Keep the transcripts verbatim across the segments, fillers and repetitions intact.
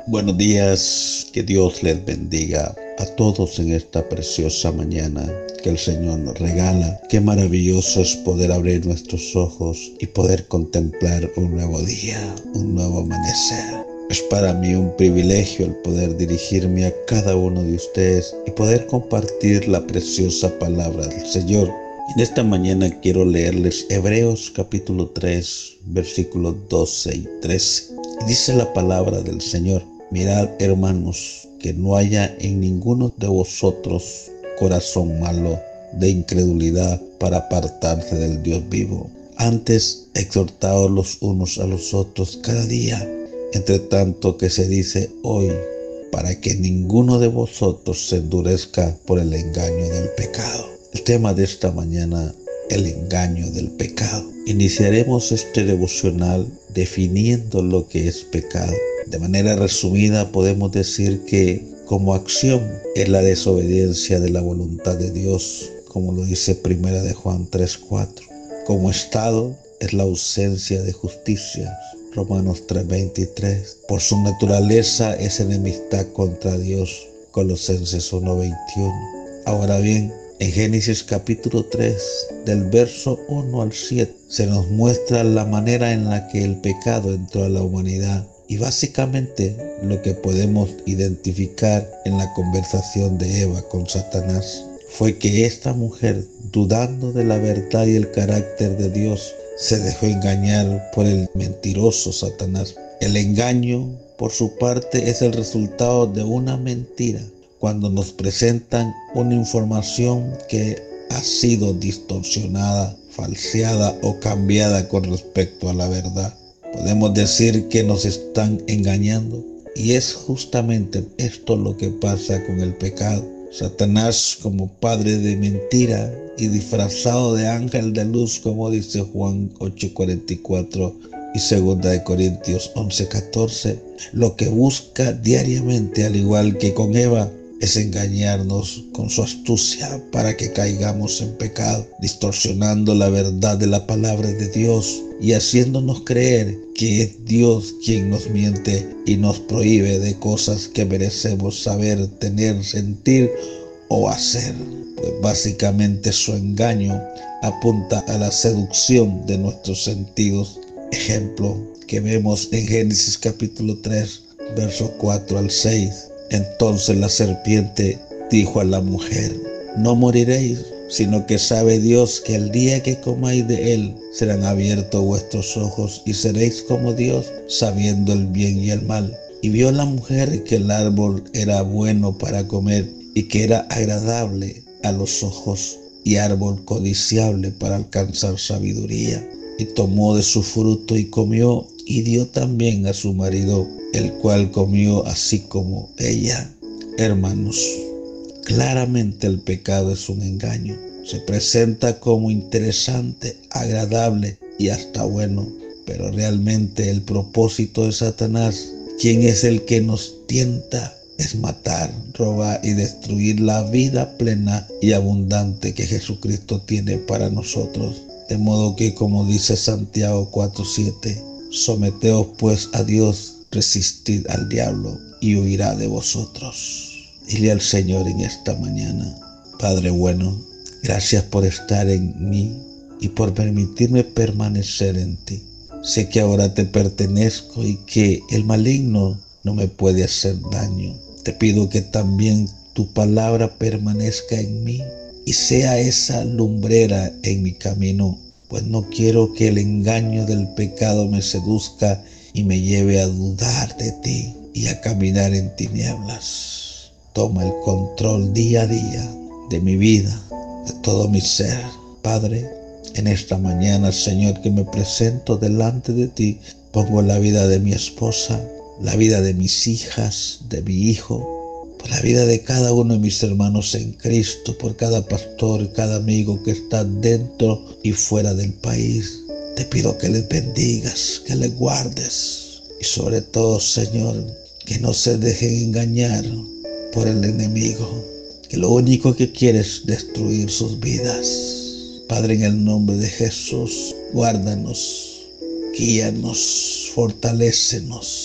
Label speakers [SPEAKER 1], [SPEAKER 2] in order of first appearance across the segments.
[SPEAKER 1] Buenos días, que Dios les bendiga a todos en esta preciosa mañana que el Señor nos regala. Qué maravilloso es poder abrir nuestros ojos y poder contemplar un nuevo día, un nuevo amanecer. Es para mí un privilegio el poder dirigirme a cada uno de ustedes y poder compartir la preciosa palabra del Señor. En esta mañana quiero leerles Hebreos capítulo tres, versículos doce y trece. Dice la palabra del Señor: mirad, hermanos, que no haya en ninguno de vosotros corazón malo de incredulidad para apartarse del Dios vivo. Antes, exhortaos los unos a los otros cada día, entre tanto que se dice hoy, para que ninguno de vosotros se endurezca por el engaño del pecado. El tema de esta mañana: el engaño del pecado. Iniciaremos este devocional definiendo lo que es pecado. De manera resumida, podemos decir que como acción es la desobediencia de la voluntad de Dios, como lo dice primera de Juan tres cuatro. Como estado es la ausencia de justicia, Romanos tres veintitrés. Por su naturaleza es enemistad contra Dios, Colosenses uno veintiuno. Ahora bien, en Génesis capítulo tres, del verso uno al siete, se nos muestra la manera en la que el pecado entró a la humanidad. Y básicamente lo que podemos identificar en la conversación de Eva con Satanás fue que esta mujer, dudando de la verdad y el carácter de Dios, se dejó engañar por el mentiroso Satanás. El engaño, por su parte, es el resultado de una mentira. Cuando nos presentan una información que ha sido distorsionada, falseada o cambiada con respecto a la verdad, podemos decir que nos están engañando. Y es justamente esto lo que pasa con el pecado. Satanás, como padre de mentira y disfrazado de ángel de luz, como dice Juan ocho cuarenta y cuatro y segunda de Corintios once catorce, lo que busca diariamente, al igual que con Eva, es engañarnos con su astucia para que caigamos en pecado, distorsionando la verdad de la palabra de Dios y haciéndonos creer que es Dios quien nos miente y nos prohíbe de cosas que merecemos saber, tener, sentir o hacer. Pues básicamente su engaño apunta a la seducción de nuestros sentidos. Ejemplo que vemos en Génesis capítulo tres, versos cuatro al seis. Entonces la serpiente dijo a la mujer: no moriréis, sino que sabe Dios que el día que comáis de él serán abiertos vuestros ojos y seréis como Dios, sabiendo el bien y el mal. Y vio la mujer que el árbol era bueno para comer y que era agradable a los ojos y árbol codiciable para alcanzar sabiduría. Y tomó de su fruto y comió, y dio también a su marido, el cual comió así como ella. Hermanos, claramente el pecado es un engaño. Se presenta como interesante, agradable y hasta bueno, pero realmente el propósito de Satanás, quien es el que nos tienta, es matar, robar y destruir la vida plena y abundante que Jesucristo tiene para nosotros. De modo que, como dice Santiago cuatro siete, someteos pues a Dios, resistid al diablo y huirá de vosotros. Dile al Señor en esta mañana: Padre bueno, gracias por estar en mí y por permitirme permanecer en ti. Sé que ahora te pertenezco y que el maligno no me puede hacer daño. Te pido que también tu palabra permanezca en mí y sea esa lumbrera en mi camino, pues no quiero que el engaño del pecado me seduzca y me lleve a dudar de ti y a caminar en tinieblas. Toma el control día a día de mi vida, de todo mi ser. Padre, en esta mañana, Señor, que me presento delante de ti, pongo la vida de mi esposa, la vida de mis hijas, de mi hijo, por la vida de cada uno de mis hermanos en Cristo, por cada pastor, cada amigo que está dentro y fuera del país. Te pido que les bendigas, que les guardes y sobre todo, Señor, que no se dejen engañar por el enemigo, que lo único que quiere es destruir sus vidas. Padre, en el nombre de Jesús, guárdanos, guíanos, fortalécenos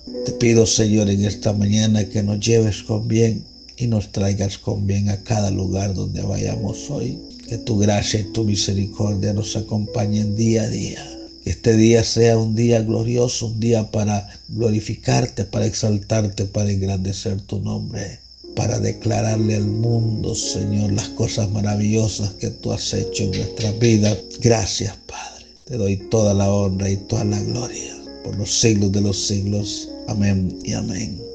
[SPEAKER 1] Te pido, Señor, en esta mañana que nos lleves con bien y nos traigas con bien a cada lugar donde vayamos hoy. Que tu gracia y tu misericordia nos acompañen día a día. Que este día sea un día glorioso, un día para glorificarte, para exaltarte, para engrandecer tu nombre, para declararle al mundo, Señor, las cosas maravillosas que tú has hecho en nuestras vidas. Gracias, Padre. Te doy toda la honra y toda la gloria por los siglos de los siglos. Amén y amén.